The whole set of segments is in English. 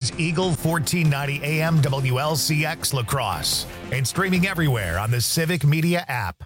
is Eagle 1490 AM WLCX La Crosse and streaming everywhere on the Civic Media app.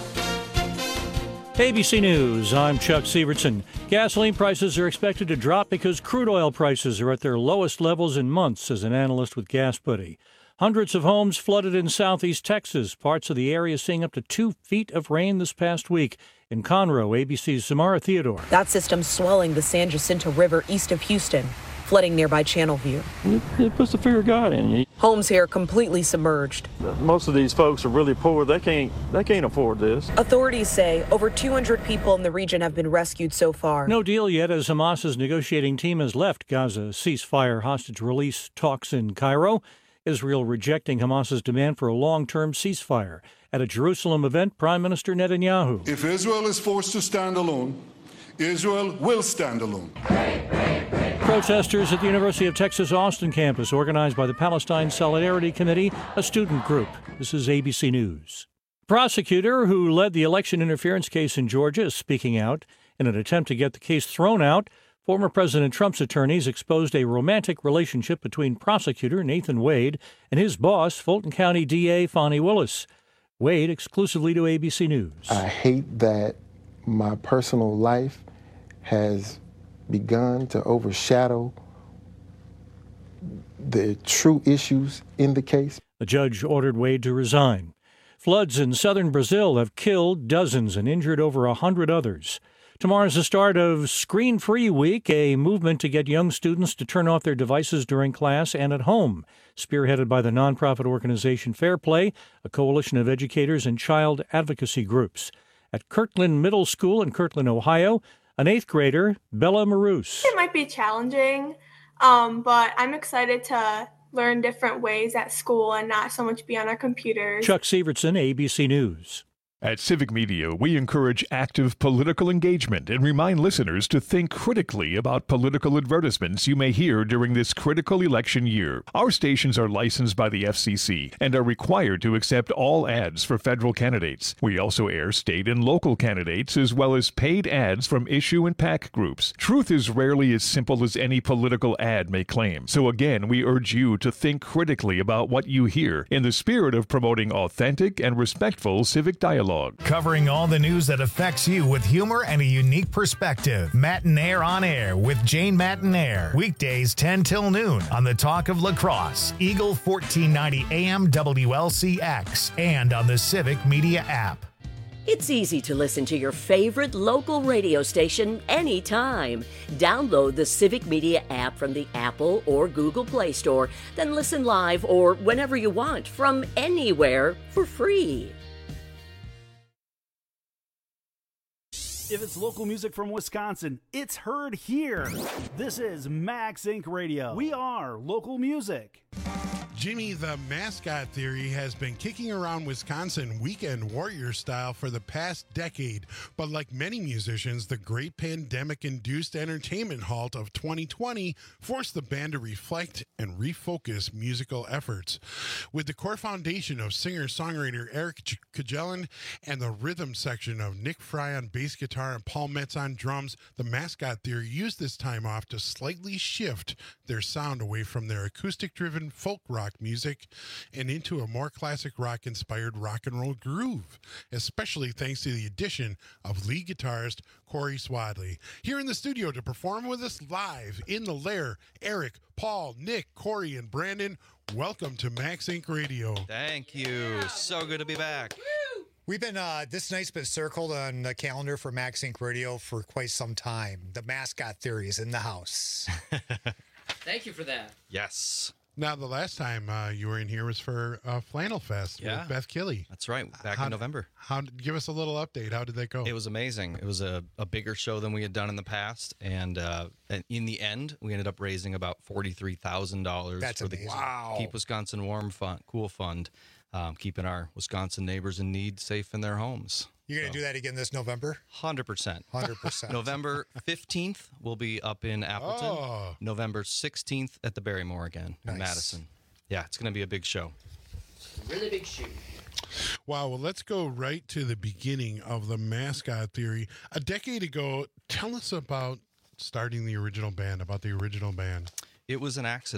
ABC News, I'm Chuck Sievertson. Gasoline prices are expected to drop because crude oil prices are at their lowest levels in months, says an analyst with Gas Buddy. Hundreds of homes flooded in southeast Texas, parts of the area seeing up to 2 feet of rain this past week. In Conroe, ABC's Samara Theodore. That system swelling the San Jacinto River east of Houston, flooding nearby Channelview. It puts the fear of God in you. Homes here completely submerged. Most of these folks are really poor. They can't afford this. Authorities say over 200 people in the region have been rescued so far. No deal yet as Hamas's negotiating team has left Gaza ceasefire hostage release talks in Cairo. Israel rejecting Hamas's demand for a long-term ceasefire. At a Jerusalem event, Prime Minister Netanyahu. If Israel is forced to stand alone, Israel will stand alone. Protesters at the University of Texas Austin campus, organized by the Palestine Solidarity Committee, a student group. This is ABC News. The prosecutor who led the election interference case in Georgia is speaking out. In an attempt to get the case thrown out, former President Trump's attorneys exposed a romantic relationship between prosecutor Nathan Wade and his boss, Fulton County DA Fani Willis. Wade exclusively to ABC News. I hate that my personal life has begun to overshadow the true issues in the case. The judge ordered Wade to resign. Floods in southern Brazil have killed dozens and injured over 100 others. Tomorrow's the start of Screen Free Week, a movement to get young students to turn off their devices during class and at home, spearheaded by the nonprofit organization Fair Play, a coalition of educators and child advocacy groups. At Kirkland Middle School in Kirkland, Ohio, an 8th grader, Bella Maroos. It might be challenging, but I'm excited to learn different ways at school and not so much be on our computers. Chuck Sievertson, ABC News. At Civic Media, we encourage active political engagement and remind listeners to think critically about political advertisements you may hear during this critical election year. Our stations are licensed by the FCC and are required to accept all ads for federal candidates. We also air state and local candidates as well as paid ads from issue and PAC groups. Truth is rarely as simple as any political ad may claim. So again, we urge you to think critically about what you hear in the spirit of promoting authentic and respectful civic dialogue. Covering all the news that affects you with humor and a unique perspective. Matinaire on Air with Jane Matinaire. Weekdays 10 till noon on the Talk of La Crosse, Eagle 1490 AM WLCX, and on the Civic Media app. It's easy to listen to your favorite local radio station anytime. Download the Civic Media app from the Apple or Google Play Store, then listen live or whenever you want from anywhere for free. If it's local music from Wisconsin, it's heard here. This is Max Inc. Radio. We are local music. Jimmy the Mascot Theory has been kicking around Wisconsin weekend warrior style for the past decade. But like many musicians, the great pandemic-induced entertainment halt of 2020 forced the band to reflect and refocus musical efforts. With the core foundation of singer-songwriter Eric Kajelan and the rhythm section of Nick Fry on bass guitar and Paul Metz on drums, the Mascot Theory used this time off to slightly shift their sound away from their acoustic-driven folk rock music and into a more classic rock inspired rock and roll groove, especially thanks to the addition of lead guitarist Corey Swadley. Here in the studio to perform with us live in the lair, Eric, Paul, Nick, Corey, and Brandon. Welcome to Max Inc. Radio. Thank you. So good to be back. We've been, this night's been circled on the calendar for Max Inc. Radio for quite some time. The Mascot Theory is in the house. Thank you for that. Yes. Now, the last time you were in here was for Flannel Fest with Beth Killey. That's right, back in November. Give us a little update. How did that go? It was amazing. It was a bigger show than we had done in the past, and in the end, we ended up raising about $43,000 for the Keep Wisconsin Warm Fund, Cool Fund, keeping our Wisconsin neighbors in need safe in their homes. You're going to do that again this November? 100%. 100%. November 15th, we'll be up in Appleton. Oh. November 16th at the Barrymore again in Madison. Yeah, it's going to be a big show. Really big shoe. Wow, well, let's go right to the beginning of the Mascot Theory. A decade ago, tell us about starting the original band, about the original band. It was an accident.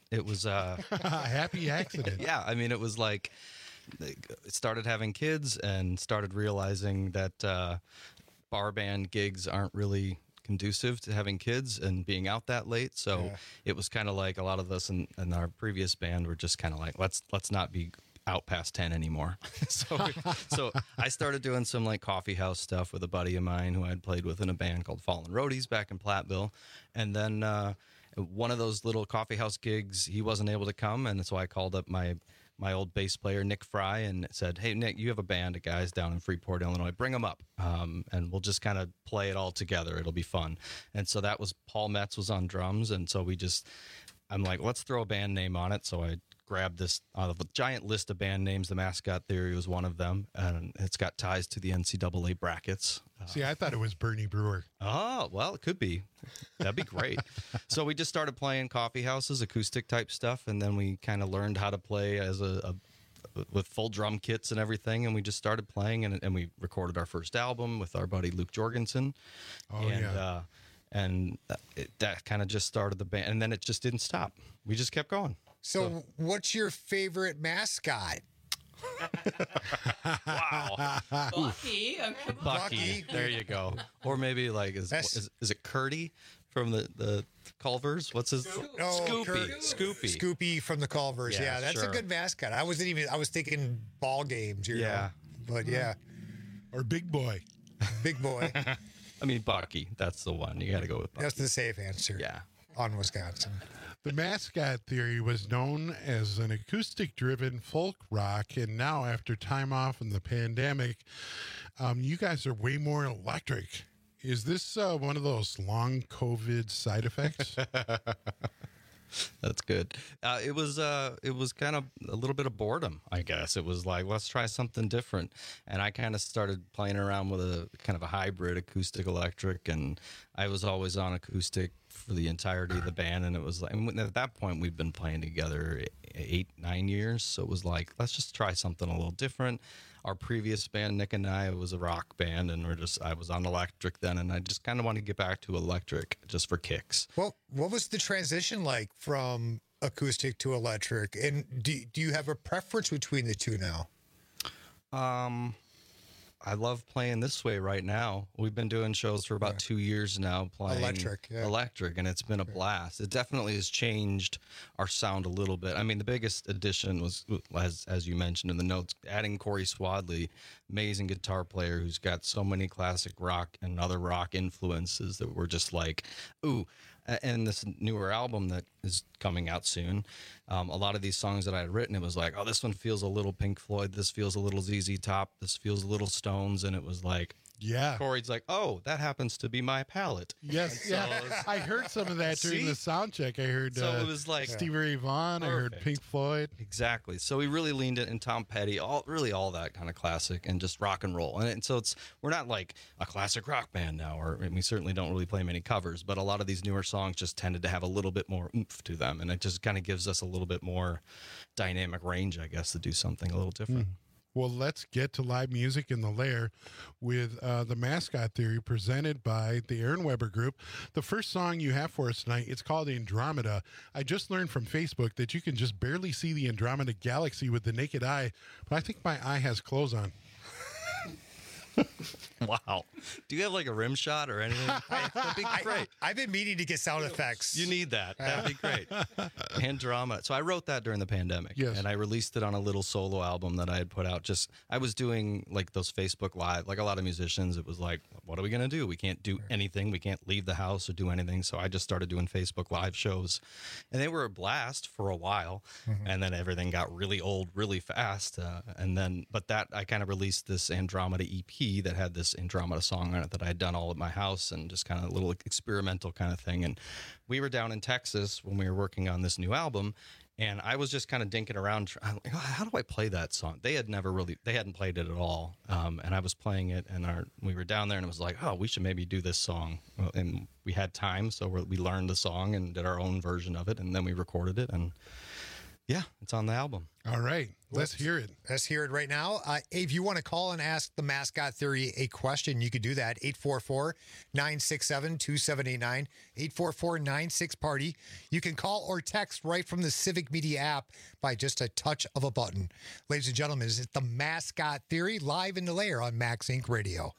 It was a happy accident. Yeah, I mean, it was like started having kids and started realizing that bar band gigs aren't really conducive to having kids and being out that late. So it was kind of like a lot of us in our previous band were just kind of like, let's not be out past 10 anymore. So I started doing some like coffee house stuff with a buddy of mine who I'd played with in a band called Fallen Roadies back in Platteville. And then one of those little coffee house gigs, he wasn't able to come. And so I called up my old bass player, Nick Fry, and said, hey, Nick, you have a band of guys down in Freeport, Illinois. Bring them up, and we'll just kind of play it all together. It'll be fun. And so that was Paul Metz was on drums, and so I'm like, let's throw a band name on it. So I grabbed this out of a giant list of band names. The Mascot Theory was one of them, and it's got ties to the NCAA brackets. See, I thought it was Bernie Brewer. Oh, well, it could be. That'd be great. So we just started playing coffee houses, acoustic type stuff, and then we kind of learned how to play as with full drum kits and everything, and we just started playing, and we recorded our first album with our buddy Luke Jorgensen. That kind of just started the band, and then it just didn't stop. We just kept going. So what's your favorite mascot? Wow. Bucky. There you go. Or maybe like is it Curdy from the Culvers? What's his Scoopy. Scoopy from the Culvers. Yeah, that's a good mascot. I was thinking ball games, you know. But yeah. Or Big Boy. Big Boy. I mean Bucky, that's the one. You got to go with Bucky. That's the safe answer. Yeah. On Wisconsin. The Mascot Theory was known as an acoustic-driven folk rock, and now after time off in the pandemic, you guys are way more electric. Is this one of those long COVID side effects? That's good. It was kind of a little bit of boredom, I guess. It was like, let's try something different. And I kind of started playing around with a kind of a hybrid acoustic electric, and I was always on acoustic for the entirety of the band. And it was like, and at that point we've been playing together 8-9 years. So it was like, let's just try something a little different. Our previous band, Nick and I, was a rock band, and I was on electric then, and I just kind of wanted to get back to electric just for kicks. Well, what was the transition like from acoustic to electric? And do you have a preference between the two now? I love playing this way right now. We've been doing shows for about 2 years now playing electric, and it's been a blast. It definitely has changed our sound a little bit. I mean, the biggest addition was, as you mentioned in the notes, adding Corey Swadley, amazing guitar player who's got so many classic rock and other rock influences that we're just like, ooh. And this newer album that is coming out soon, a lot of these songs that I had written, it was like, oh, this one feels a little Pink Floyd. This feels a little ZZ Top. This feels a little Stones. And it was like, Corey's like, oh, that happens to be my palette. Yes, so I heard some of that during the sound check. I heard it was like Stevie Ray Vaughan. Perfect. I heard Pink Floyd. Exactly. So we really leaned it in Tom Petty, all that kind of classic and just rock and roll. And so we're not like a classic rock band now, and we certainly don't really play many covers, but a lot of these newer songs just tended to have a little bit more oomph to them. And it just kind of gives us a little bit more dynamic range, I guess, to do something a little different. Well, let's get to live music in the Lair with the Mascot Theory presented by the Aaron Weber Group. The first song you have for us tonight, it's called Andromeda. I just learned from Facebook that you can just barely see the Andromeda Galaxy with the naked eye, but I think my eye has clothes on. Wow. Do you have like a rim shot or anything? That'd be great. I've been meaning to get sound effects. You need that. That'd be great. Andromeda. So I wrote that during the pandemic, and I released it on a little solo album that I had put out. I was doing like those Facebook Live, like a lot of musicians. It was like, what are we going to do? We can't do anything. We can't leave the house or do anything. So I just started doing Facebook Live shows, and they were a blast for a while. And then everything got really old really fast. But I kind of released this Andromeda EP that had this Andromeda song on it that I had done all at my house, and just kind of a little experimental kind of thing. And we were down in Texas when we were working on this new album, and I was just kind of dinking around. I'm like, how do I play that song? They hadn't played it at all. And I was playing it, and we were down there, and it was like, oh, we should maybe do this song. And we had time, so we learned the song and did our own version of it, and then we recorded it, and Yeah, it's on the album. All right. Let's hear it. Let's hear it right now. If you want to call and ask the Mascot Theory a question, you could do that. 844-967-2789, 844-96-PARTY. You can call or text right from the Civic Media app by just a touch of a button. Ladies and gentlemen, this is the Mascot Theory live in the lair on Max Inc. Radio.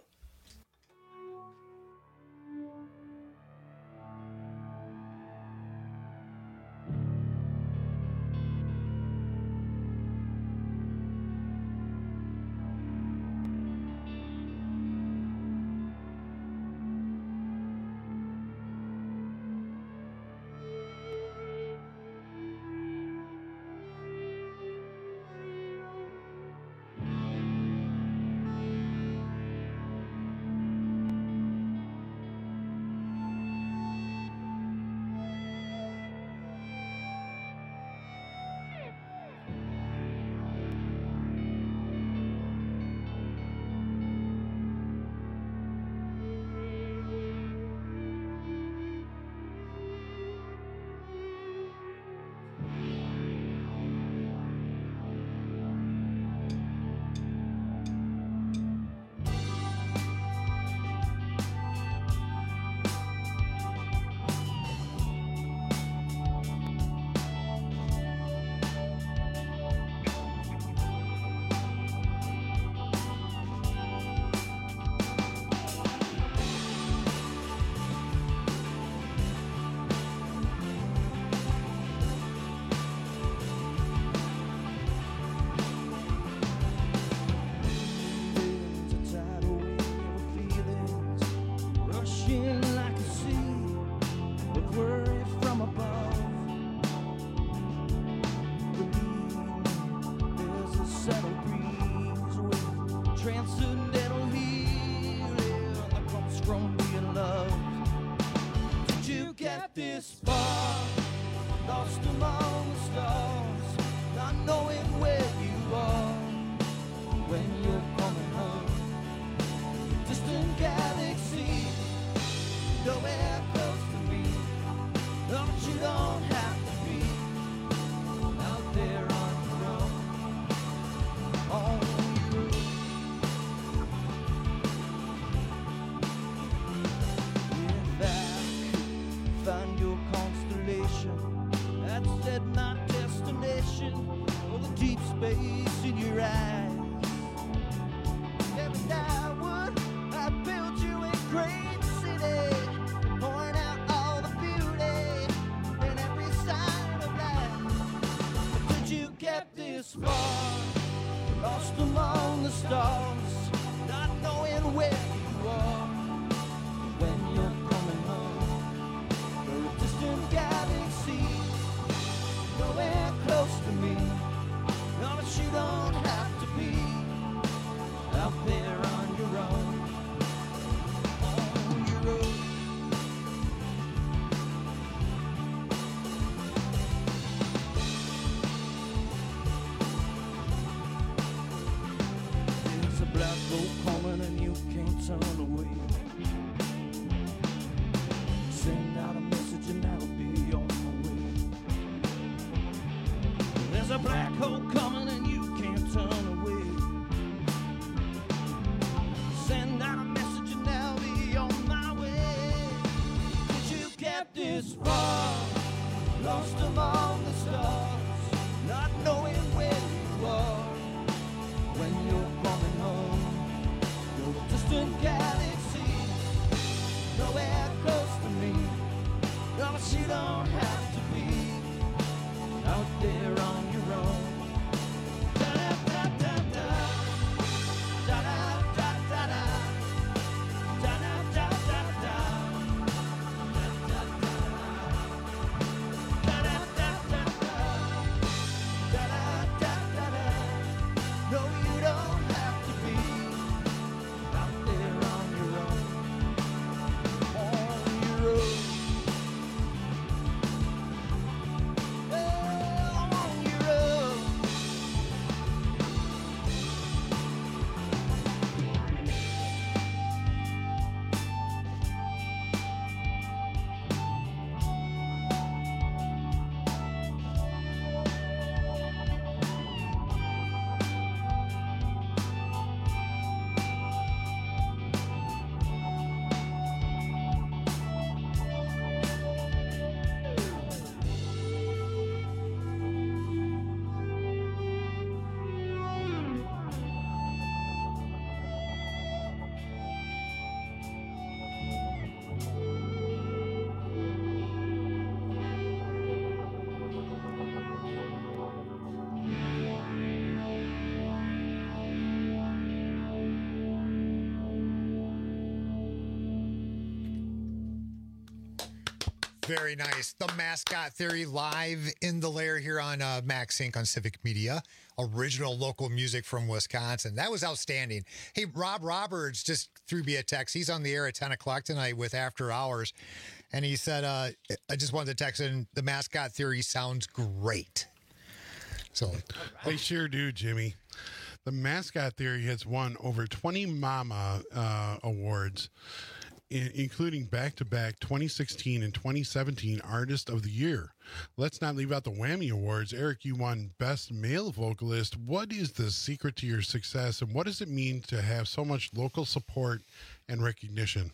Very nice. The Mascot Theory live in the lair here on Max Inc. on Civic Media. Original local music from Wisconsin. That was outstanding. Hey, Rob Roberts just threw me a text. He's on the air at 10 o'clock tonight with After Hours. And he said, I just wanted to text in, the Mascot Theory sounds great. So they sure do, Jimmy. The Mascot Theory has won over 20 Mama awards, including back-to-back 2016 and 2017 Artist of the Year. Let's not leave out the Whammy Awards. Eric, you won Best Male Vocalist. What is the secret to your success, and what does it mean to have so much local support and recognition?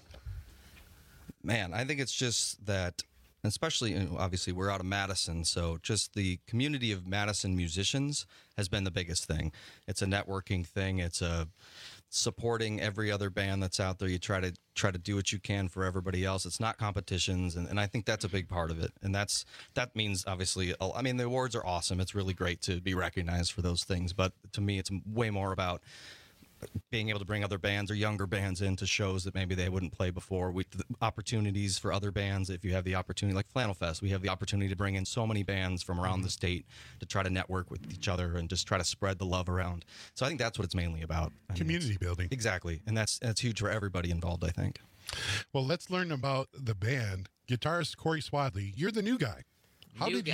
Man, I think it's just that, especially, obviously, we're out of Madison, so just the community of Madison musicians has been the biggest thing. It's a networking thing. It's a supporting every other band that's out there. You try to do what you can for everybody else. It's not competitions, and I think that's a big part of it. And that means, obviously, I mean, the awards are awesome. It's really great to be recognized for those things, but to me, it's way more about being able to bring other bands or younger bands into shows that maybe they wouldn't play before. The opportunities for other bands, if you have the opportunity, like Flannel Fest, we have the opportunity to bring in so many bands from around the state to try to network with each other and just try to spread the love around. So I think that's what it's mainly about. Community building. Exactly. And that's huge for everybody involved, I think. Well, let's learn about the band. Guitarist Corey Swadley, you're the new guy. How did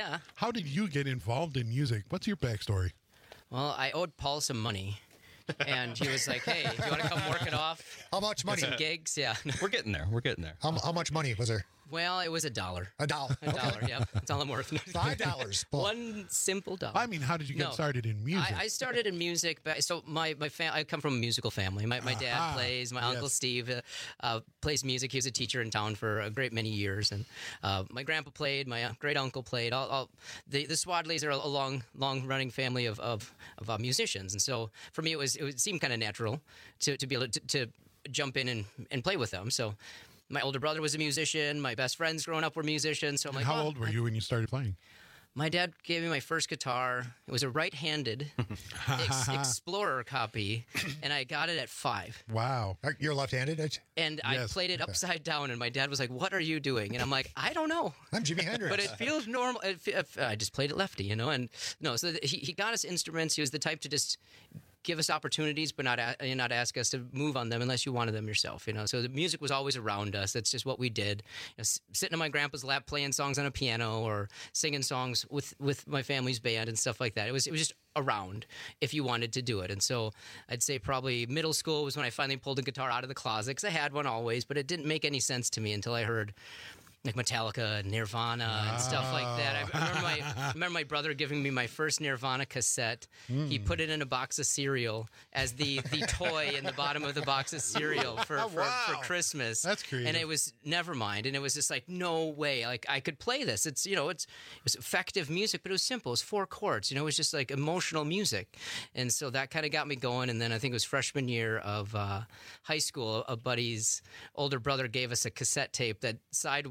you get involved in music? What's your backstory? Well, I owed Paul some money. And he was like, hey, do you want to come work it off? How much money? Some gigs, yeah. We're getting there. How much money was there? Well, it was $1. $1. $1, yep. That's all I'm worth. $5. One simple dollar. I mean, how did you get started in music? I started in music. So I come from a musical family. My dad plays. My uncle Steve plays music. He was a teacher in town for a great many years. And my grandpa played. My great uncle played. The Swadleys are a long running family of musicians. And so for me, it seemed kind of natural to be able to jump in and play with them. So my older brother was a musician. My best friends growing up were musicians. So I'm like, how old were you when you started playing? My dad gave me my first guitar. It was a right-handed Explorer copy, and I got it at 5. Wow. You're left-handed? And I played it upside down, and my dad was like, what are you doing? And I'm like, I don't know. I'm Jimi Hendrix. But it feels normal. I just played it lefty, And so he got us instruments. He was the type to just give us opportunities, but not ask us to move on them unless you wanted them yourself. So the music was always around us. That's just what we did. Sitting in my grandpa's lap, playing songs on a piano, or singing songs with my family's band and stuff like that. It was just around if you wanted to do it. And so I'd say probably middle school was when I finally pulled a guitar out of the closet, because I had one always, but it didn't make any sense to me until I heard like Metallica and Nirvana and stuff like that. I remember my brother giving me my first Nirvana cassette. He put it in a box of cereal as the toy in the bottom of the box of cereal for Christmas. That's creative. And it was Nevermind, and it was just like, no way, like I could play this. It was effective music, but it was simple. It was 4 chords. It was just like emotional music, and so that kind of got me going. And then I think it was freshman year of high school, a buddy's older brother gave us a cassette tape that side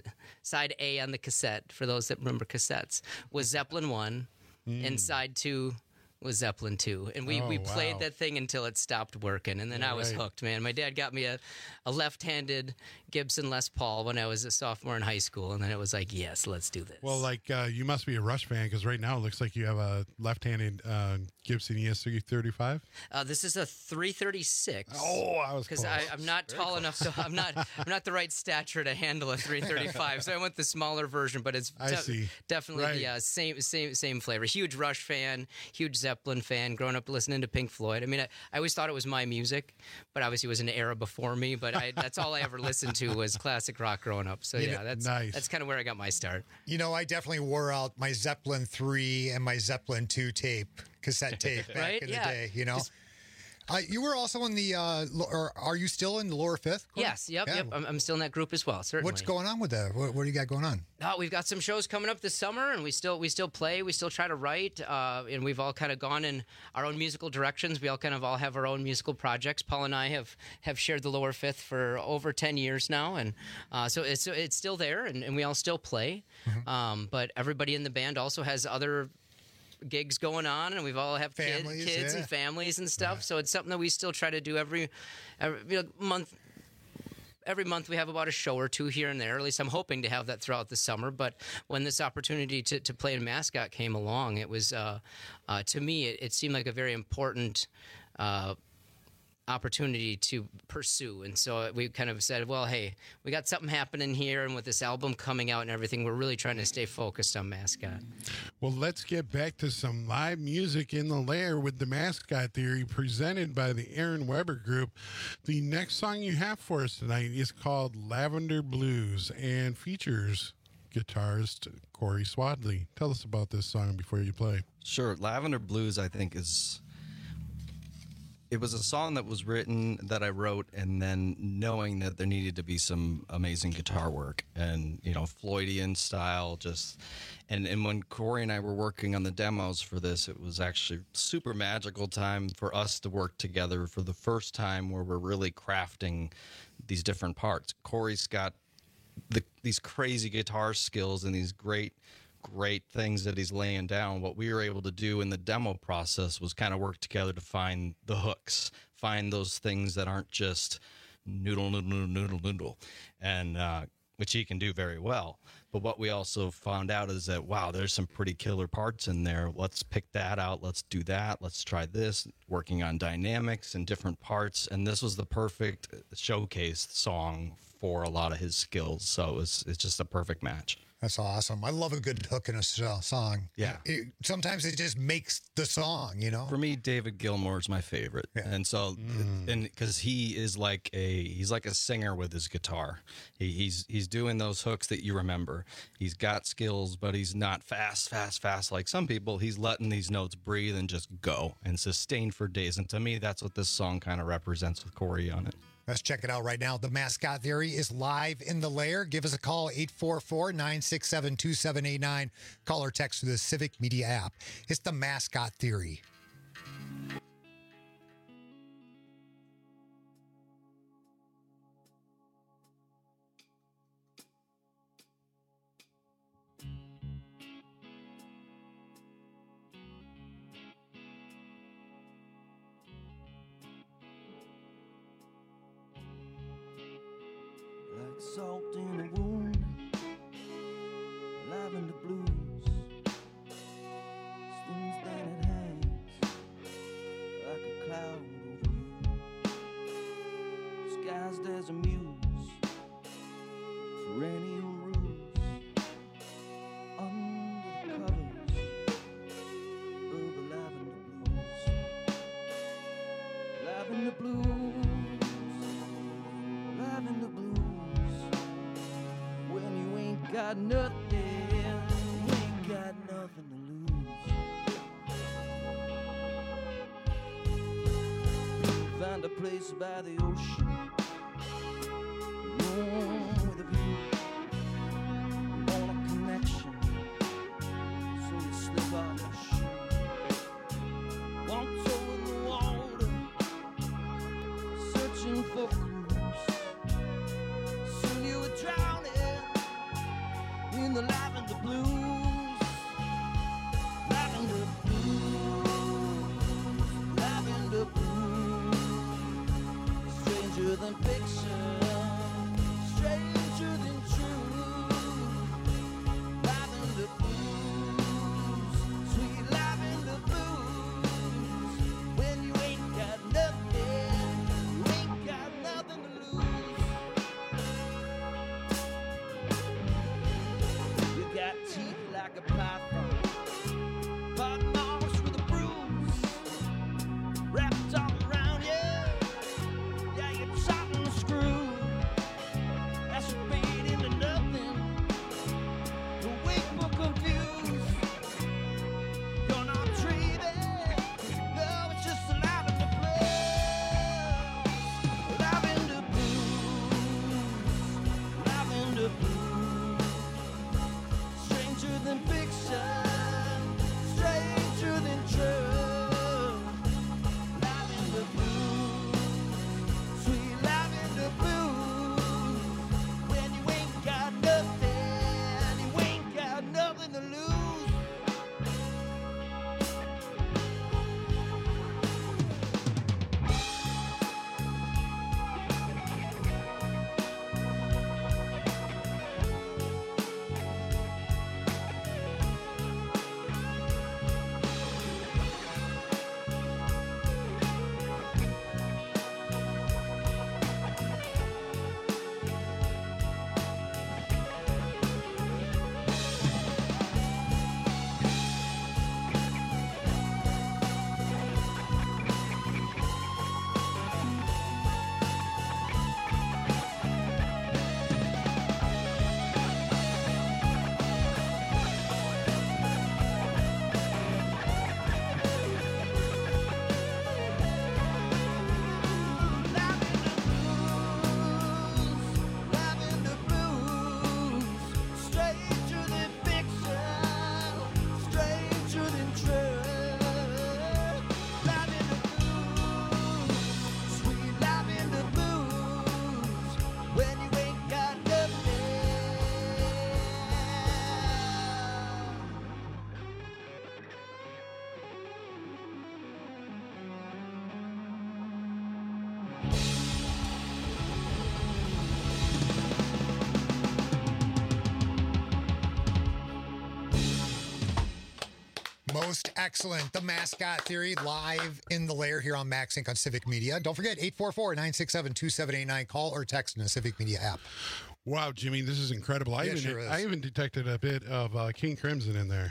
A on the cassette, for those that remember cassettes, was Zeppelin 1, and side 2 was Zeppelin 2. And we played that thing until it stopped working, and then I was hooked, man. My dad got me a left-handed Gibson Les Paul when I was a sophomore in high school, and then it was like, yes, let's do this. Well, you must be a Rush fan, because right now it looks like you have a left-handed Gibson ES335. This is a 336. Oh, I was because I'm not tall enough, so I'm not the right stature to handle a 335. So I went the smaller version, but it's definitely the same flavor. Huge Rush fan, huge Zeppelin fan, growing up listening to Pink Floyd. I mean, I always thought it was my music, but obviously it was an era before me. But that's all I ever listened to was classic rock growing up. So that's kind of where I got my start. I definitely wore out my Zeppelin 3 and my Zeppelin 2 cassette tape back in the day. You were also in the, or are you still in the Lower Fifth? Yes, yep. I'm still in that group as well, certainly. What's going on with that? What do you got going on? We've got some shows coming up this summer, and we still play. We still try to write, and we've all kind of gone in our own musical directions. We all have our own musical projects. Paul and I have shared the Lower Fifth for over 10 years now, and so it's still there, and we all still play. Mm-hmm. But everybody in the band also has other gigs going on, and we've all have kids and families and stuff. So it's something that we still try to do every month every month we have about a show or two here and there. At least I'm hoping to have that throughout the summer. But when this opportunity to play in Mascot came along, it was, to me, it seemed like a very important opportunity to pursue. And so we kind of said, well, hey, we got something happening here, and with this album coming out and everything, we're really trying to stay focused on Mascot. Well, let's get back to some live music in the lair with the Mascot Theory presented by the Aaron Weber Group. The next song you have for us tonight is called Lavender Blues and features guitarist Corey Swadley. Tell us about this song before you play. Sure. Lavender Blues, I think, it was a song that was written, that I wrote, and then knowing that there needed to be some amazing guitar work and, Floydian style, just, and when Corey and I were working on the demos for this, it was actually super magical time for us to work together for the first time, where we're really crafting these different parts. Corey's got these crazy guitar skills and these great things that he's laying down. What we were able to do in the demo process was kind of work together to find the hooks, find those things that aren't just noodle, and which he can do very well. But what we also found out is that, wow, there's some pretty killer parts in there. Let's pick that out. Let's do that. Let's try this, working on dynamics and different parts. And this was the perfect showcase song for a lot of his skills. So it's just a perfect match. That's awesome. I love a good hook in a song. Yeah. Sometimes it just makes the song, For me, David Gilmour is my favorite. Yeah. And so, and because he's like a singer with his guitar. He's doing those hooks that you remember. He's got skills, but he's not fast like some people. He's letting these notes breathe and just go and sustain for days. And to me, that's what this song kind of represents with Corey on it. Let's check it out right now. The Mascot Theory is live in the lair. Give us a call, 844-967-2789. Call or text through the Civic Media app. It's the Mascot Theory. Like salt in a wound, lavender blues, stings that it hangs like a cloud over you, disguised as a muse, perennial ruse, under the covers of the lavender blues, lavender blues, lavender blues. When you ain't got nothing, you ain't got nothing to lose. Find a place by the ocean, room with a view. You want a connection, so you slip off your shoe. One toe in the water, searching for clues. Soon you were drowning in the lavender blues, lavender blues, lavender blues. Stranger than fiction, stranger than true. Lavender blues, sweet lavender. Most excellent. The Mascot Theory live in the lair here on Max Inc. on Civic Media. Don't forget, 844-967-2789. Call or text in the Civic Media app. Wow, Jimmy, this is incredible. I even detected a bit of King Crimson in there.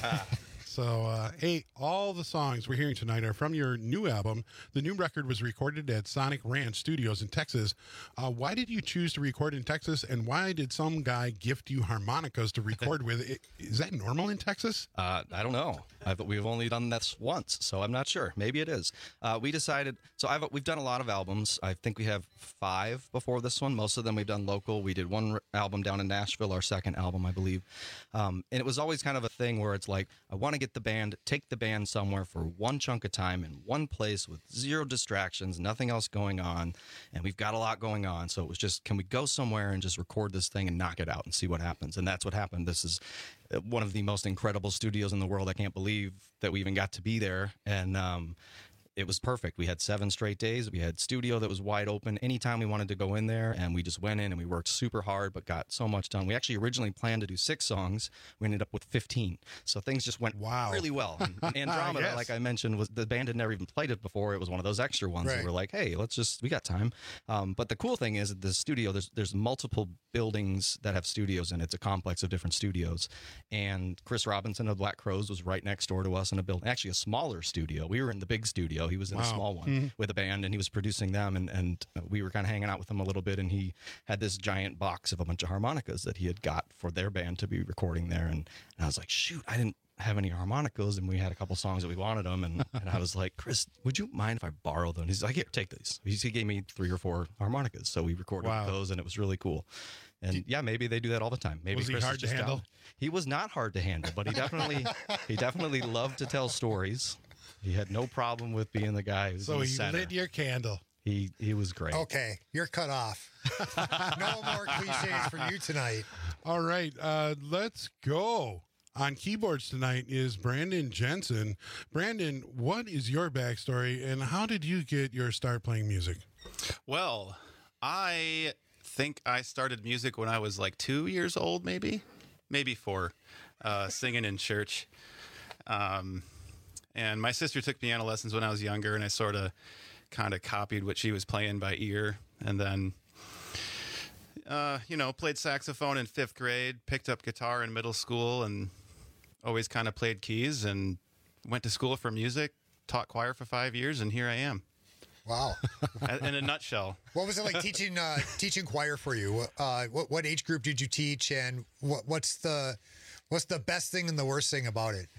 So, hey, all the songs we're hearing tonight are from your new album. The new record was recorded at Sonic Ranch Studios in Texas. Why did you choose to record in Texas, and why did some guy gift you harmonicas to record with? Is that normal in Texas? I don't know. We've only done this once, so I'm not sure. Maybe it is. We decided. So we've done a lot of albums. I think we have 5 before this one. Most of them we've done local. We did one album down in Nashville, our second album, I believe. And it was always kind of a thing where it's like, I want to get take the band somewhere for one chunk of time in one place with 0 distractions, nothing else going on, and we've got a lot going on. So it was just, can we go somewhere and just record this thing and knock it out and see what happens? And that's what happened. This is one of the most incredible studios in the world. I can't believe that we even got to be there. And it was perfect. We had 7 straight days. We had studio that was wide open anytime we wanted to go in there, and we just went in and we worked super hard, but got so much done. We actually originally planned to do 6 songs. We ended up with 15. So things just went really well. And Andromeda, like I mentioned, was the band had never even played it before. It was one of those extra ones that were like, hey, we got time. But the cool thing is that the studio, there's multiple buildings that have studios in it. It's a complex of different studios. And Chris Robinson of Black Crowes was right next door to us in a building, actually a smaller studio. We were in the big studio. He was in a small one with a band, and he was producing them, and we were kind of hanging out with him a little bit, and he had this giant box of a bunch of harmonicas that he had got for their band to be recording there, and I was like, shoot, I didn't have any harmonicas, and we had a couple songs that we wanted them, and I was like, Chris, would you mind if I borrow them? He's like, here, take these. He gave me 3 or 4 harmonicas, so we recorded those, and it was really cool. And yeah, maybe they do that all the time. Maybe was he Chris hard to handle? He was not hard to handle, but he definitely loved to tell stories. He had no problem with being the guy who's in the center. Lit your candle. He was great. Okay, you're cut off. No more cliches for you tonight. All right, let's go. On keyboards tonight is Brandon Jensen. Brandon, what is your backstory, and how did you get your start playing music? Well, I think I started music when I was like 2 years old, maybe 4, singing in church. And my sister took piano lessons when I was younger, and I sort of kind of copied what she was playing by ear. And then, played saxophone in 5th grade, picked up guitar in middle school, and always kind of played keys, and went to school for music, taught choir for 5 years, and here I am. Wow. In a nutshell. What was it like teaching choir for you? What age group did you teach, and what's the best thing and the worst thing about it?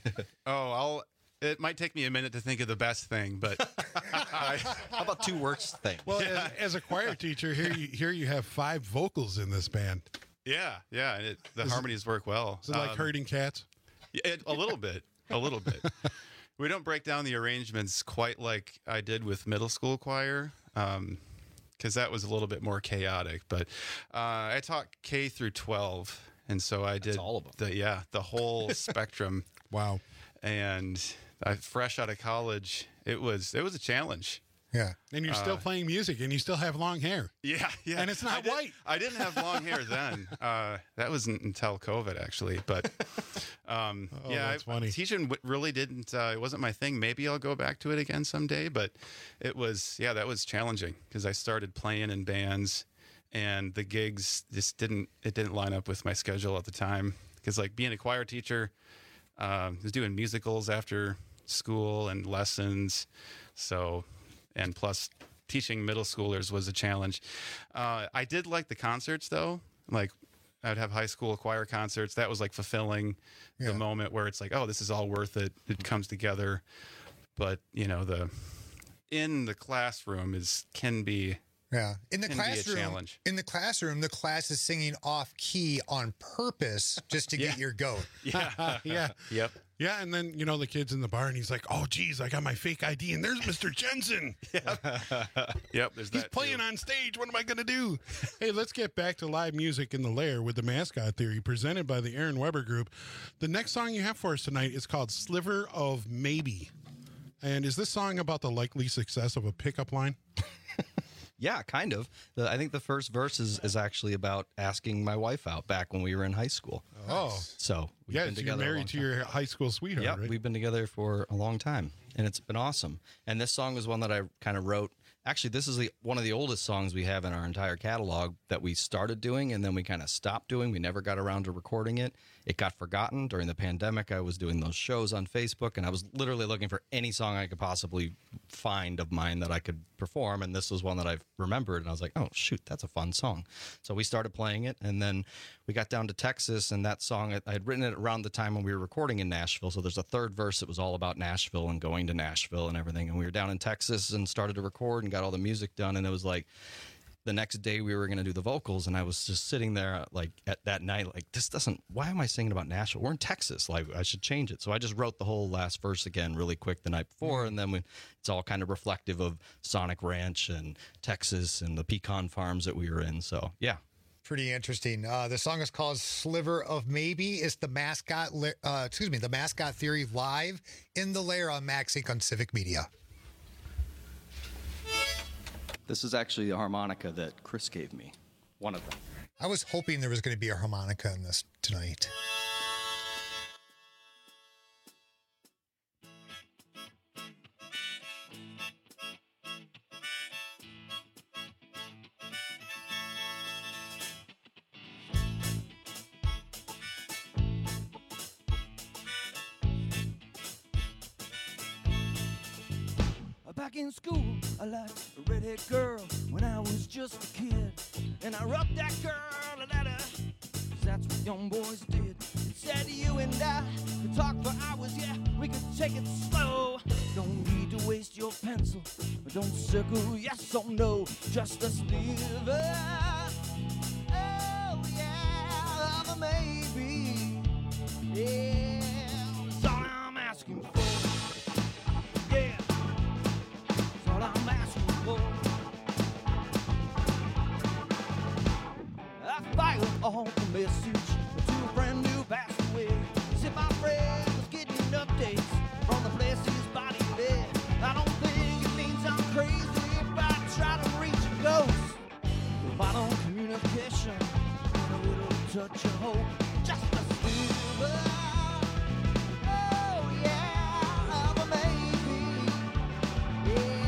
It might take me a minute to think of the best thing, but how about 2 worst things? Well, as a choir teacher, here you have 5 vocals in this band. Yeah. The harmonies work well. Is it like herding cats? A little bit. We don't break down the arrangements quite like I did with middle school choir, because that was a little bit more chaotic. But I taught K through 12, and so I did all of them. The whole spectrum. Wow. And fresh out of college, it was a challenge. Yeah. And you're still playing music, and you still have long hair. Yeah. And it's not white. I didn't have long hair then. That wasn't until COVID, actually. But that's funny. Teaching really didn't. It wasn't my thing. Maybe I'll go back to it again someday. But it was. Yeah, that was challenging because I started playing in bands, and the gigs just didn't line up with my schedule at the time. Because like being a choir teacher, I was doing musicals after school and lessons, so. And plus, teaching middle schoolers was a challenge. I did like the concerts, though. Like, I'd have high school choir concerts. That was like fulfilling the moment where it's like, oh, this is all worth it. It comes together. But in the classroom can be. Yeah. In the classroom, be a challenge. In the classroom, the class is singing off key on purpose just to get your goat. Yeah. Yeah. Yep. Yeah, and then, the kid's in the bar, and he's like, oh, geez, I got my fake ID, and there's Mr. Jensen. Yep, there's that. He's playing on stage. What am I going to do? Hey, let's get back to live music in the lair with the Mascot Theory, presented by the Aaron Weber Group. The next song you have for us tonight is called Sliver of Maybe. And is this song about the likely success of a pickup line? Yeah, kind of. I think the first verse is actually about asking my wife out back when we were in high school. Oh. So we've been together. You're married to your high school sweetheart, Yep, right? we've been together for a long time, and it's been awesome. And this song was one that I kind of wrote. Actually, this is one of the oldest songs we have in our entire catalog that we started doing, and then we kind of stopped doing. We never got around to recording it. It got forgotten during the pandemic. I was doing those shows on Facebook, and I was literally looking for any song I could possibly find of mine that I could perform, and this was one that I've remembered, and I was like, oh, shoot, that's a fun song. So we started playing it, and then we got down to Texas, and that song, I had written it around the time when we were recording in Nashville, so there's a third verse that was all about Nashville and going to Nashville and everything, and we were down in Texas and started to record and got all the music done, and it was like the next day we were going to do the vocals, and I was just sitting there like at that night like, why am I singing about Nashville? We're in Texas, like I should change it. So I just wrote the whole last verse again really quick the night before, and then it's all kind of reflective of Sonic Ranch and Texas and the pecan farms that we were in. So yeah, pretty interesting. The song is called Sliver of Maybe. It's the Mascot Theory live in the Lair on Max Inc. on Civic Media. this is actually the harmonica that Chris gave me, one of them. I was hoping there was going to be a harmonica in this tonight. Back in school, I liked a redhead girl when I was just a kid. And I wrote that girl a letter, 'cause that's what young boys did. It said you and I could talk for hours, yeah, we could take it slow. Don't need to waste your pencil, don't circle yes or no, just a sliver. Oh yeah, of a maybe. Yeah, that's all I'm asking for. Yeah. I'm asking for. I fired all the message to a friend who passed away. Said my friend was getting updates from the place his body lay. I don't think it means I'm crazy if I try to reach a ghost. Vital communication and a little touch of hope, just a sliver. Oh yeah, of a maybe. Yeah.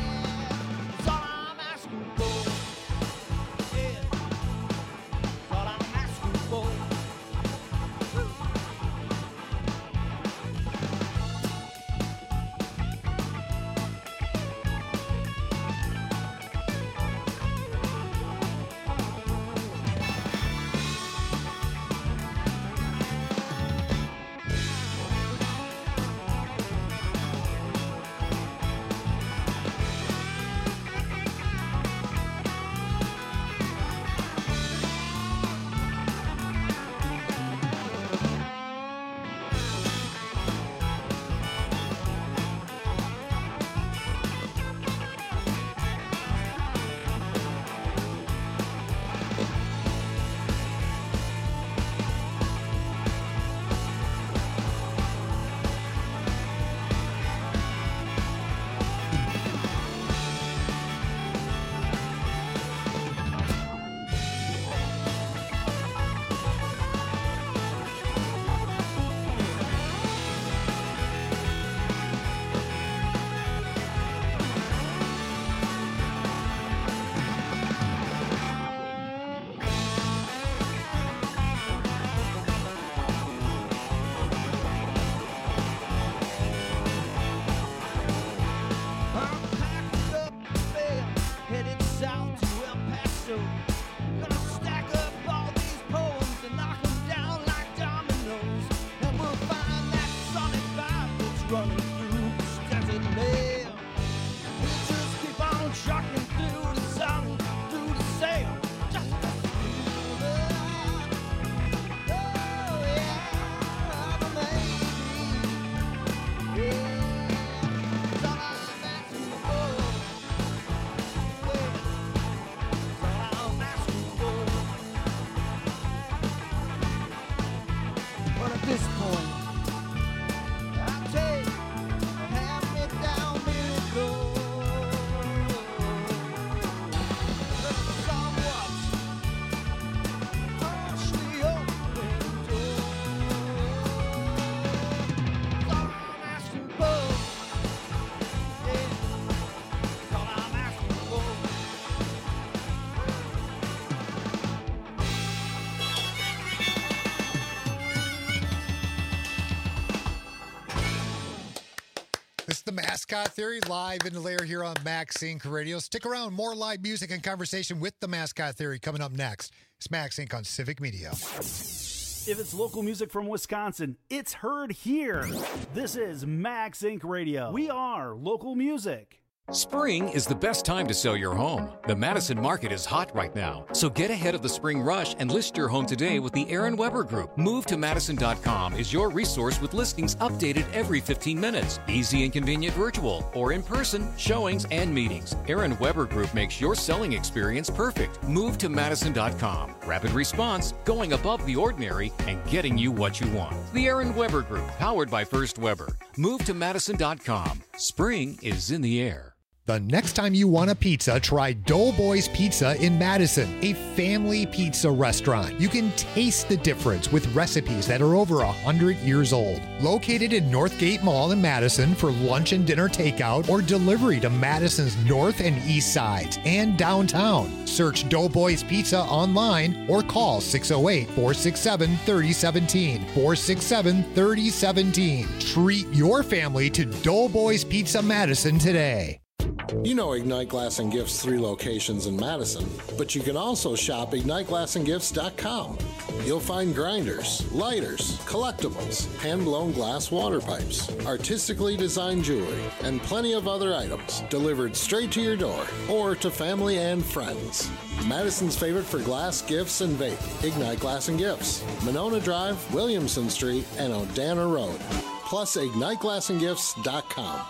This is the Mascot Theory, live in the lair here on Max Inc. Radio. Stick around, more live music and conversation with the Mascot Theory coming up next. It's Max Inc. on Civic Media. If it's local music from Wisconsin, it's heard here. This is Max Inc. Radio. We are local music. Spring is the best time to sell your home. The Madison market is hot right now, so get ahead of the spring rush and list your home today with the Aaron Weber Group. MoveToMadison.com is your resource with listings updated every 15 minutes. Easy and convenient virtual or in-person showings and meetings. Aaron Weber Group makes your selling experience perfect. MoveToMadison.com. Rapid response, going above the ordinary, and getting you what you want. The Aaron Weber Group, powered by First Weber. MoveToMadison.com. Spring is in the air. The next time you want a pizza, try Doughboys Pizza in Madison, a family pizza restaurant. You can taste the difference with recipes that are over 100 years old. Located in Northgate Mall in Madison for lunch and dinner takeout or delivery to Madison's north and east sides and downtown. Search Doughboys Pizza online or call 608-467-3017. 467-3017. Treat your family to Doughboys Pizza Madison today. You know Ignite Glass and Gifts 3 locations in Madison, but you can also shop IgniteGlassandGifts.com. You'll find grinders, lighters, collectibles, hand-blown glass water pipes, artistically designed jewelry, and plenty of other items delivered straight to your door or to family and friends. Madison's favorite for glass, gifts, and vape, Ignite Glass and Gifts, Monona Drive, Williamson Street, and Odana Road. Plus IgniteGlassandGifts.com.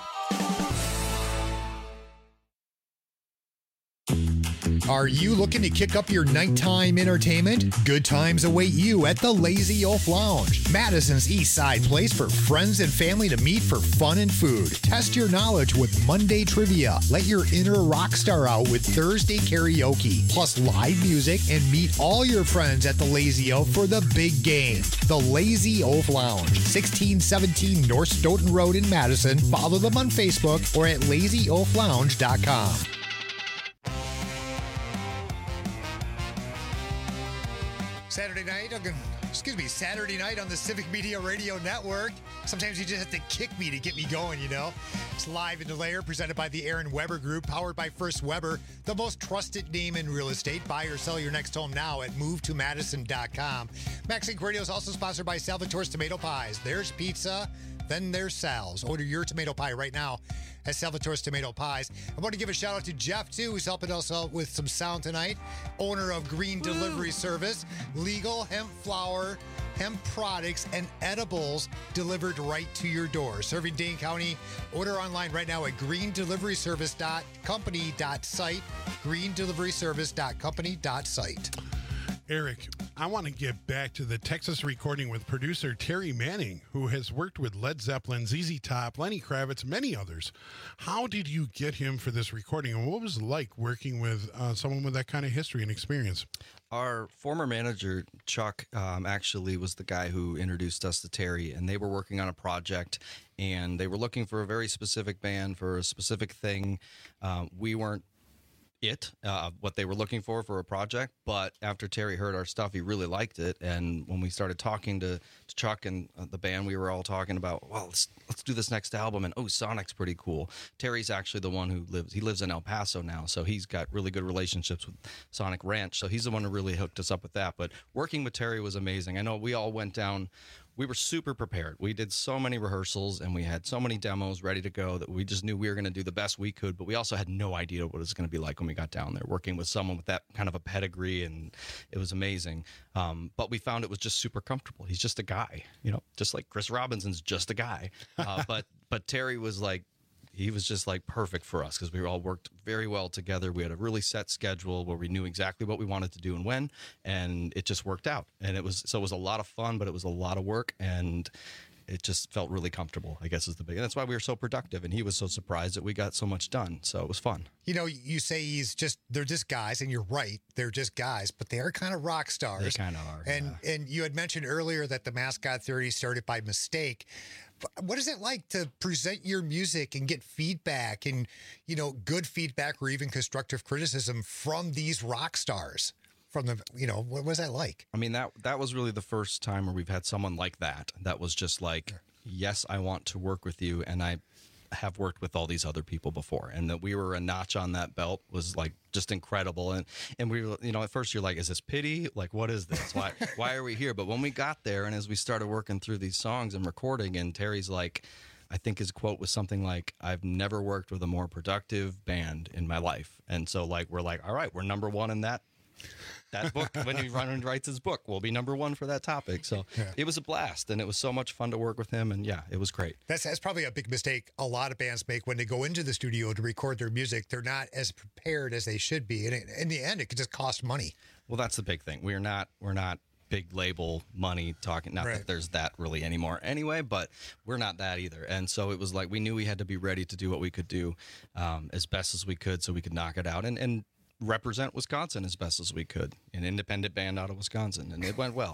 Are you looking to kick up your nighttime entertainment? Good times await you at the Lazy Oaf Lounge, Madison's East Side place for friends and family to meet for fun and food. Test your knowledge with Monday trivia. Let your inner rock star out with Thursday karaoke, plus live music, and meet all your friends at the Lazy Oaf for the big game. The Lazy Oaf Lounge, 1617 North Stoughton Road in Madison. Follow them on Facebook or at lazyoaflounge.com. Saturday night on the Civic Media Radio Network. Sometimes you just have to kick me to get me going, you know. It's live in the lair, presented by the Aaron Weber Group, powered by First Weber, the most trusted name in real estate. Buy or sell your next home now at MoveToMadison.com. Max Inc. Radio is also sponsored by Salvatore's Tomato Pies. There's pizza, then there's Sal's. Order your tomato pie right now at Salvatore's Tomato Pies. I want to give a shout out to Jeff, too, who's helping us out with some sound tonight. Owner of Green Delivery Service, legal hemp flour, hemp products, and edibles delivered right to your door. Serving Dane County. Order online right now at greendeliveryservice.company.site. greendeliveryservice.company.site. Eric, I want to get back to the Texas recording with producer Terry Manning, who has worked with Led Zeppelin, ZZ Top, Lenny Kravitz, many others. How did you get him for this recording, and what was it like working with someone with that kind of history and experience? Our former manager, Chuck, actually was the guy who introduced us to Terry, and they were working on a project, and they were looking for a very specific band for a specific thing. We weren't what they were looking for a project, but after Terry heard our stuff, he really liked it. And when we started talking to Chuck and the band, we were all talking about, well, let's do this next album, and Sonic's pretty cool. Terry's actually the one who lives in El Paso now, so he's got really good relationships with Sonic Ranch, so he's the one who really hooked us up with that. But working with Terry was amazing. I know we all went down. We were super prepared. We did so many rehearsals, and we had so many demos ready to go that we just knew we were going to do the best we could, but we also had no idea what it was going to be like when we got down there, working with someone with that kind of a pedigree, and it was amazing. But we found it was just super comfortable. He's just a guy, just like Chris Robinson's just a guy. But Terry was like, he was just like perfect for us because we all worked very well together. We had a really set schedule where we knew exactly what we wanted to do and when, and it just worked out. And it was a lot of fun, but it was a lot of work, and it just felt really comfortable, I guess is the big. And that's why we were so productive, and he was so surprised that we got so much done. So it was fun. You say they're just guys, and you're right. They're just guys, but they are kind of rock stars. They kind of are. And you had mentioned earlier that the Mascot Theory started by mistake. What is it like to present your music and get feedback and, good feedback or even constructive criticism from these rock stars? From them, what was that like? I mean, that was really the first time where we've had someone like that was just like, yes, I want to work with you. And have worked with all these other people before, and that we were a notch on that belt was like just incredible. And we were, you know, at first you're like, is this pity? Like, what is this? Why are we here? But when we got there, and as we started working through these songs and recording, and Terry's like, I think his quote was something like, I've never worked with a more productive band in my life. And so like, we're like, all right, we're number one in that book. When he writes his book, we'll be number one for that topic. So It was a blast, and it was so much fun to work with him. And yeah, it was great. That's probably a big mistake a lot of bands make when they go into the studio to record their music. They're not as prepared as they should be. And in the end, it could just cost money. Well, that's the big thing. We're not big label money talking. Not that there's that really anymore anyway, but we're not that either. And so it was like, we knew we had to be ready to do what we could do as best as we could so we could knock it out and represent Wisconsin as best as we could. An independent band out of Wisconsin, and it went well.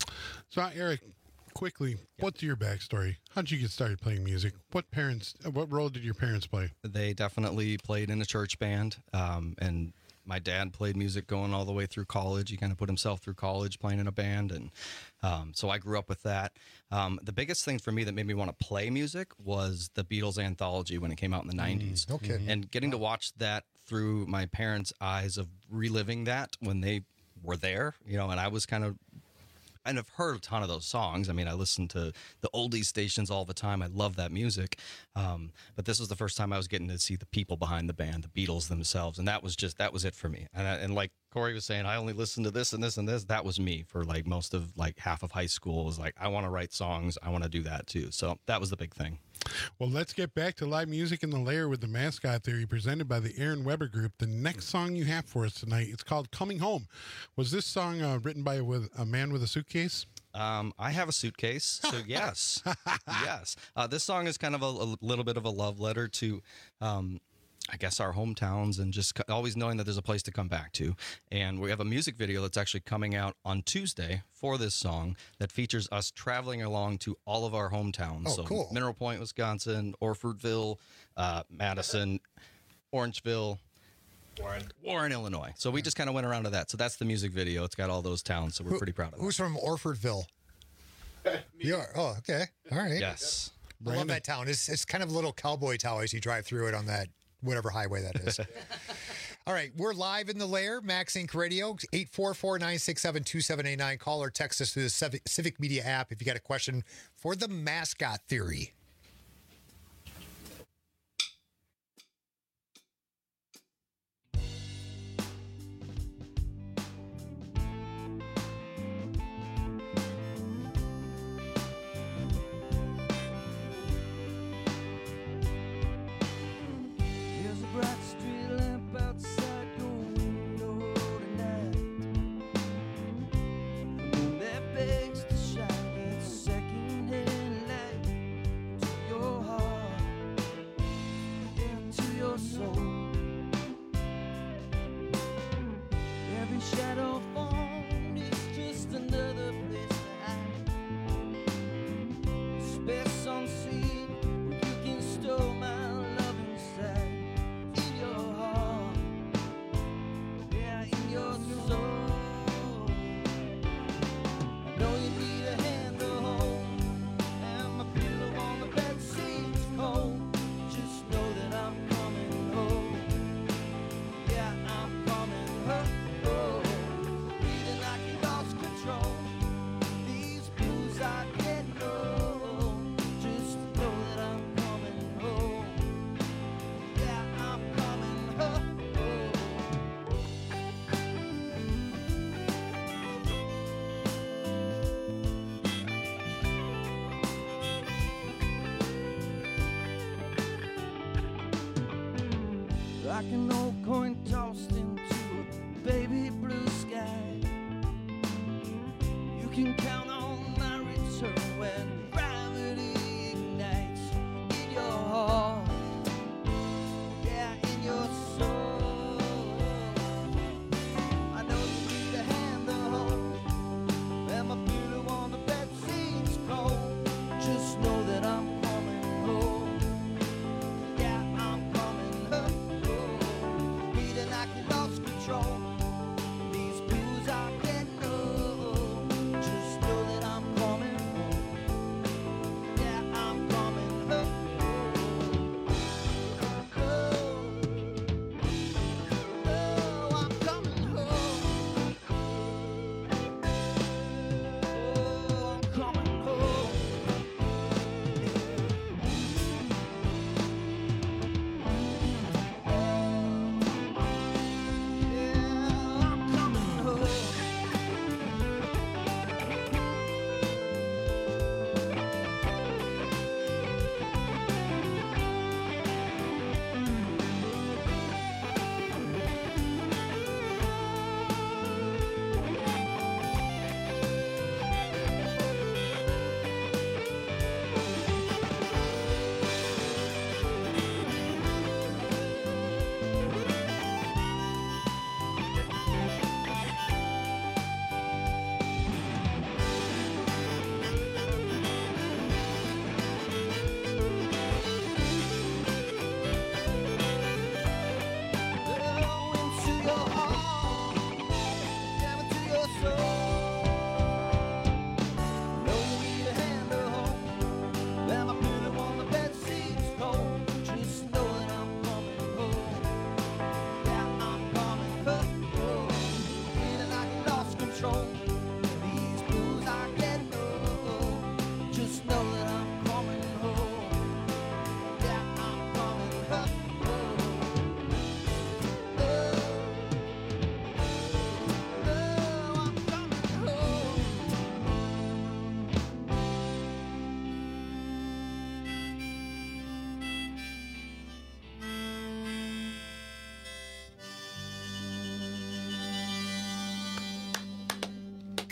So, Eric, quickly, what's your backstory? How'd you get started playing music? What role did your parents play? They definitely played in a church band, and my dad played music going all the way through college. He kind of put himself through college playing in a band, and so I grew up with that. The biggest thing for me that made me want to play music was the Beatles anthology when it came out in the 90s. Okay. And getting to watch that through my parents' eyes of reliving that when they were there, you know, and I was kind of I've heard a ton of those songs. I mean, I listen to the oldies stations all the time. I love that music. But this was the first time I was getting to see the people behind the band, the Beatles themselves. And that was it for me. And like Corey was saying, I only listened to this and this and this. That was me for like most of like half of high school. It was like, I want to write songs. I want to do that too. So that was the big thing. Well, let's get back to live music in the Lair with the Mascot Theory presented by the Aaron Weber Group. The next song you have for us tonight, it's called Coming Home. Was this song written by a man with a suitcase? I have a suitcase, so yes. Yes. This song is kind of a little bit of a love letter to, I guess, our hometowns and just always knowing that there's a place to come back to. And we have a music video that's actually coming out on Tuesday for this song that features us traveling along to all of our hometowns. Oh, so cool. Mineral Point, Wisconsin, Orfordville, Madison, Orangeville, Warren, Illinois. So we just kind of went around to that. So that's the music video. It's got all those towns, so we're pretty proud of it. Who's from Orfordville? You are? Oh, okay. All right. Yes. I love that town. It's kind of a little cowboy town as you drive through it on that whatever highway that is. All right, we're live in the Lair, Max Inc. Radio, 844-967-2789. Call or text us through the Civic Media app if you got a question for the Mascot Theory. Like an old coin tossed into a baby blue sky. You can count on my return when gravity ignites in your heart, yeah, in your soul. I know you need a hand to hold, and my pillow on the bed seems cold. Just know that I'm coming home. Yeah, I'm coming home.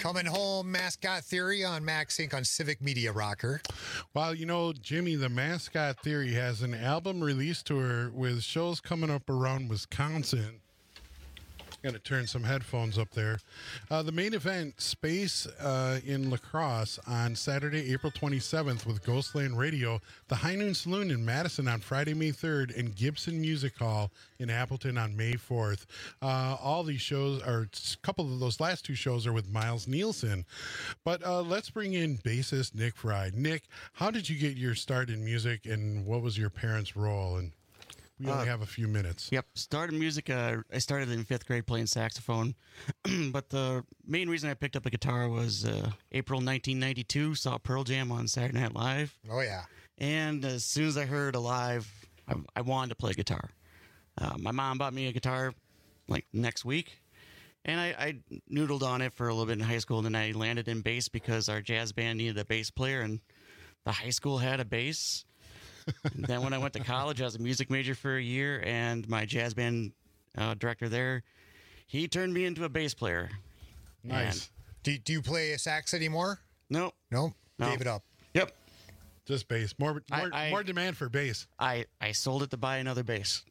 Coming home, Mascot Theory on Max Inc. on Civic Media Rocker. Well, you know, Jimmy, the Mascot Theory has an album release tour with shows coming up around Wisconsin. Got to turn some headphones up there. The main event, Space in La Crosse, on Saturday, April 27th with Ghostland Radio, the High Noon Saloon in Madison on Friday, May 3rd, and Gibson Music Hall in Appleton on May 4th. All these shows, or a couple of those last two shows, are with Miles Nielsen. But let's bring in bassist Nick Fry. Nick, how did you get your start in music, and what was your parents' role? And we only have a few minutes. Yep. Started music. I started in 5th grade playing saxophone. But the main reason I picked up a guitar was April 1992. Saw Pearl Jam on Saturday Night Live. Oh, yeah. And as soon as I heard Alive, I wanted to play guitar. My mom bought me a guitar like next week. And I noodled on it for a little bit in high school. And then I landed in bass because our jazz band needed a bass player. And the high school had a bass. And then when I went to college, I was a music major for a year, and my jazz band director there, he turned me into a bass player. Nice. Do you play a sax anymore? No. No? Gave it up. Yep. Just bass. More demand for bass. I sold it to buy another bass.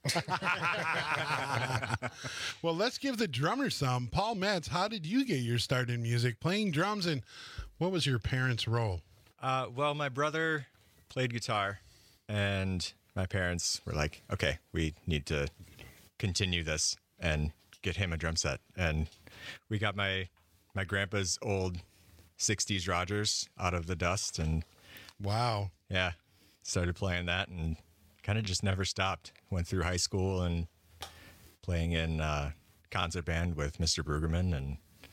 Well, let's give the drummer some. Paul Metz, how did you get your start in music, playing drums, and what was your parents' role? Well, my brother played guitar. And my parents were like, okay, we need to continue this and get him a drum set. And we got my grandpa's old 60s Rogers out of the dust. And wow. Yeah. Started playing that and kind of just never stopped. Went through high school and playing in concert band with Mr. Brueggemann and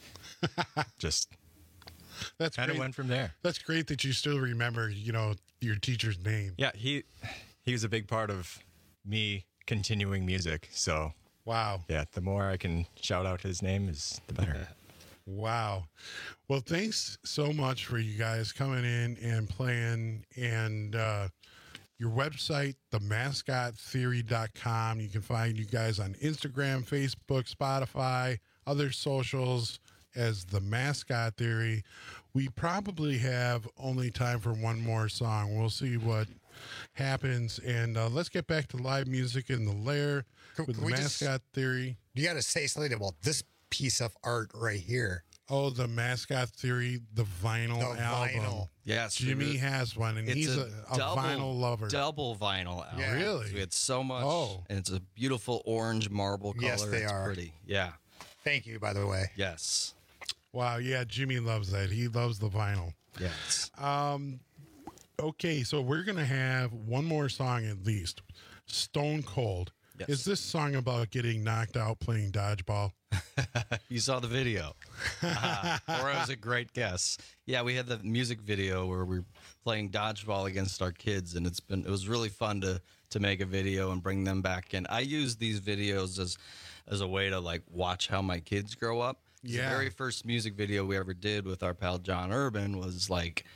just that's kind of went from there. That's great that you still remember, your teacher's name. Yeah, he was a big part of me continuing music. So wow. Yeah, the more I can shout out his name is the better. Wow. Well, thanks so much for you guys coming in and playing. And your website, themascottheory.com. You can find you guys on Instagram, Facebook, Spotify, other socials as The Mascot Theory. We probably have only time for one more song. We'll see what happens. And let's get back to live music in the Lair with The Mascot Theory. You got to say something about this piece of art right here. Oh, The Mascot Theory, the vinyl album. Vinyl. Yes. Jimmy has one, and he's a vinyl lover. Double vinyl album. Yeah. Really? We had so much. Oh. And it's a beautiful orange marble color. Yes, they are. Pretty. Yeah. Thank you, by the way. Yes. Wow, yeah, Jimmy loves that. He loves the vinyl. Yes. Okay, so we're going to have one more song at least. Stone Cold. Yes. Is this song about getting knocked out playing dodgeball? You saw the video. Or it was a great guess. Yeah, we had the music video where we were playing dodgeball against our kids, and it was really fun to make a video and bring them back in. I use these videos as a way to like watch how my kids grow up. Yeah. The very first music video we ever did with our pal John Urban was like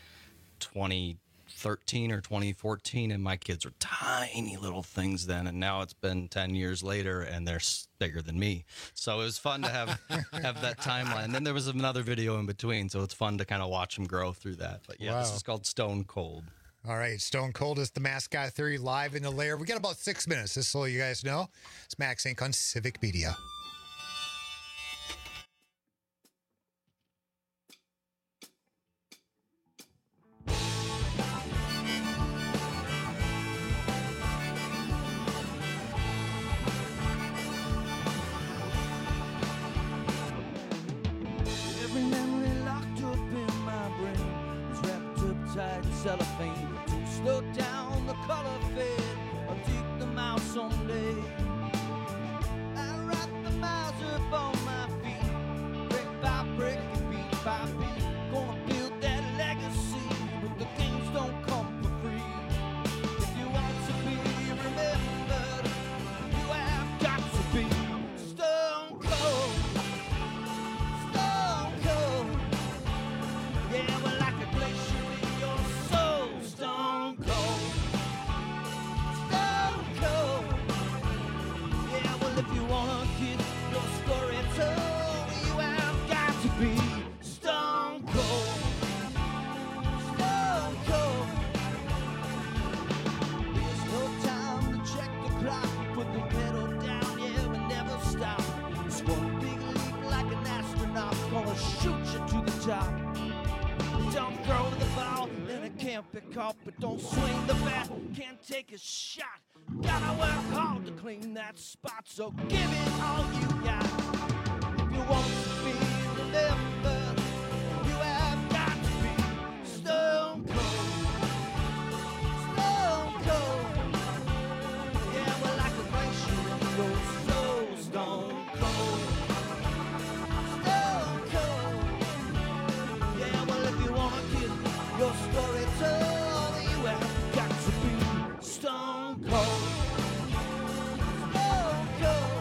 2013 or 2014, and my kids were tiny little things then, and now it's been 10 years later, and they're bigger than me. So it was fun to have that timeline. And then there was another video in between, so it's fun to kind of watch them grow through that. But yeah, This is called Stone Cold. All right, Stone Cold is The Mascot Theory live in the Lair. We got about 6 minutes, just so you guys know. It's Max Inc. on Civic Media. Cellophane to slow down the color fade or dig the mouse someday. I write the miles up on my feet, brick by brick and beat by beat. Gonna build that legacy, but the games don't come for free. If you want to be remembered, you have got to be stone cold, stone cold. Yeah, we're like a glacier in your soul. Stone pick up, but don't swing the bat. Can't take a shot. Gotta work hard to clean that spot. So give it all you got. If you want to be remembered, you have got to be stone cold. Stone cold. Yeah, well, like a glacier, it goes so stone cold. Stone cold. Yeah, well, if you want to get your story told, you have got to be stone cold. Stone cold.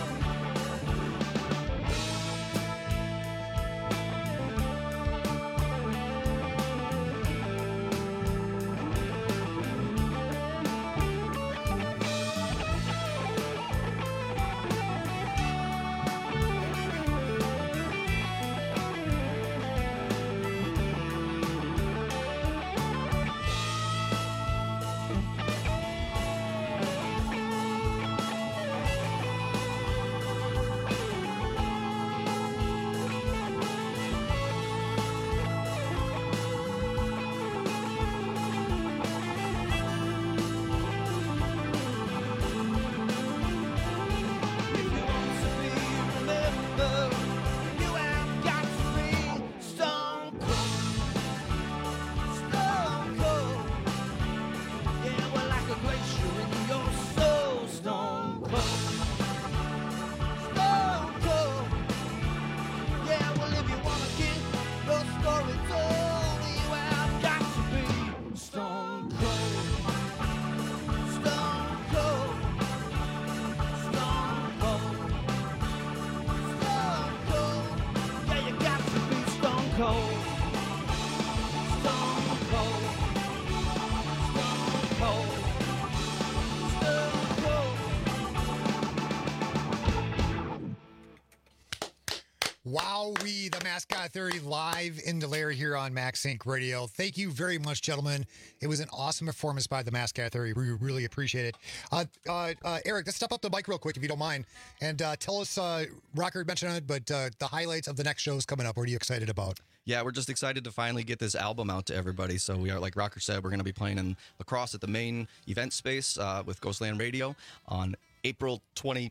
Wowee, the Mascot Theory live in Delaire here on Max Inc. Radio. Thank you very much, gentlemen. It was an awesome performance by the Mascot Theory. We really appreciate it. Eric, let's step up the mic real quick if you don't mind and tell us, Rocker mentioned it, but the highlights of the next shows coming up. What are you excited about? Yeah, we're just excited to finally get this album out to everybody. So we are, like Rocker said, we're going to be playing in La Crosse at the main event space with Ghostland Radio on April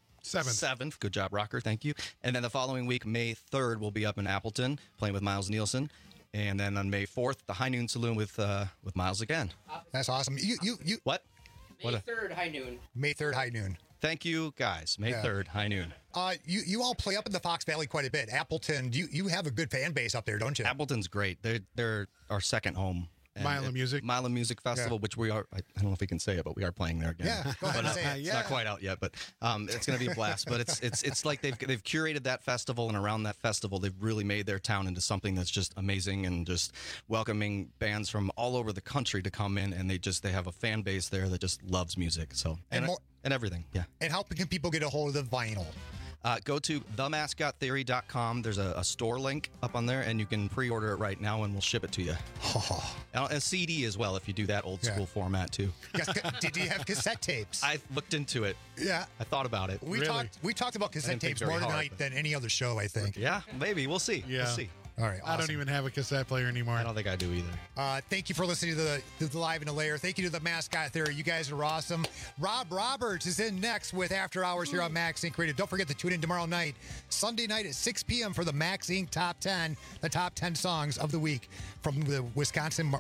27th. Good job, Rocker. Thank you. And then the following week, May 3rd, we'll be up in Appleton playing with Miles Nielsen. And then on May 4th, the High Noon Saloon with Miles again. That's awesome. You what? May 3rd, High Noon. May 3rd, High Noon. Thank you, guys. May 3rd, High Noon. You all play up in the Fox Valley quite a bit. Appleton, you have a good fan base up there, don't you? Appleton's great. They're our second home. Milam Music Festival, which we are, I don't know if we can say it, but we are playing there again. Yeah, go ahead and say it. It's not quite out yet, but it's going to be a blast. But it's like they've curated that festival, and around that festival, they've really made their town into something that's just amazing and just welcoming bands from all over the country to come in, and they have a fan base there that just loves music. So and everything, yeah. And how can people get a hold of the vinyl? Go to themascottheory.com. There's a store link up on there, and you can pre-order it right now, and we'll ship it to you. And a CD as well, if you do that old school format, too. Did you have cassette tapes? I looked into it. Yeah. I thought about it. We talked about cassette tapes more tonight than any other show, I think. Yeah, maybe. We'll see. Yeah. We'll see. All right, awesome. I don't even have a cassette player anymore. I don't think I do either. Thank you for listening to the Live in the Lair. Thank you to the Mascot Theory. You guys are awesome. Rob Roberts is in next with After Hours here on Max Inc. Radio. Don't forget to tune in tomorrow night, Sunday night at 6 p.m. for the Max Inc. Top 10, the top 10 songs of the week from the Wisconsin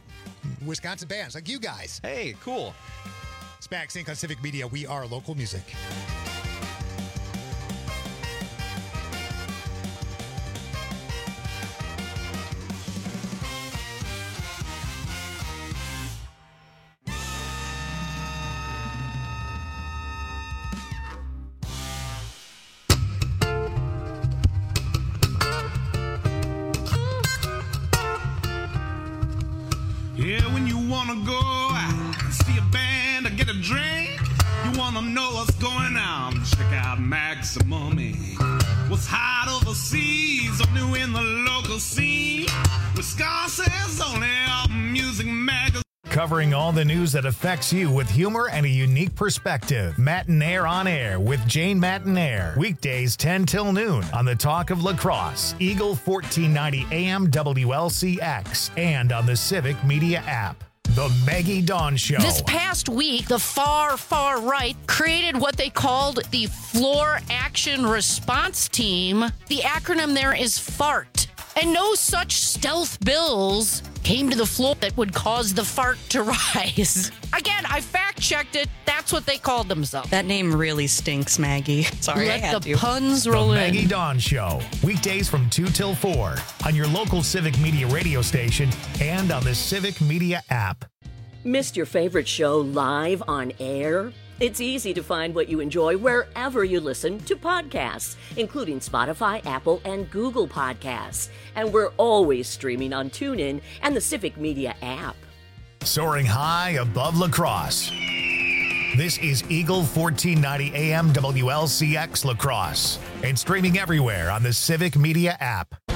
bands like you guys. Hey, cool. It's Max Inc. on Civic Media. We are local music. Yeah, when you wanna go out, see a band or get a drink, you wanna know what's going on, check out Maximum Inc. What's hot overseas or new in the local scene, Wisconsin's only music magazine. Covering all the news that affects you with humor and a unique perspective. Matinaire on Air with Jane Matinaire. Weekdays 10 till noon on the Talk of La Crosse, Eagle 1490 AM WLCX, and on the Civic Media app. The Maggie Dawn Show. This past week, the far right created what they called the Floor Action Response Team. The acronym there is FART. And no such stealth bills came to the floor that would cause the fart to rise. Again, I fact-checked it. That's what they called themselves. That name really stinks, Maggie. Sorry, Let the puns roll The in. Maggie Dawn Show. Weekdays from 2 till 4 on your local Civic Media radio station and on the Civic Media app. Missed your favorite show live on air? It's easy to find what you enjoy wherever you listen to podcasts, including Spotify, Apple, and Google Podcasts. And we're always streaming on TuneIn and the Civic Media app. Soaring high above La Crosse. This is Eagle 1490 AM WLCX La Crosse and streaming everywhere on the Civic Media app.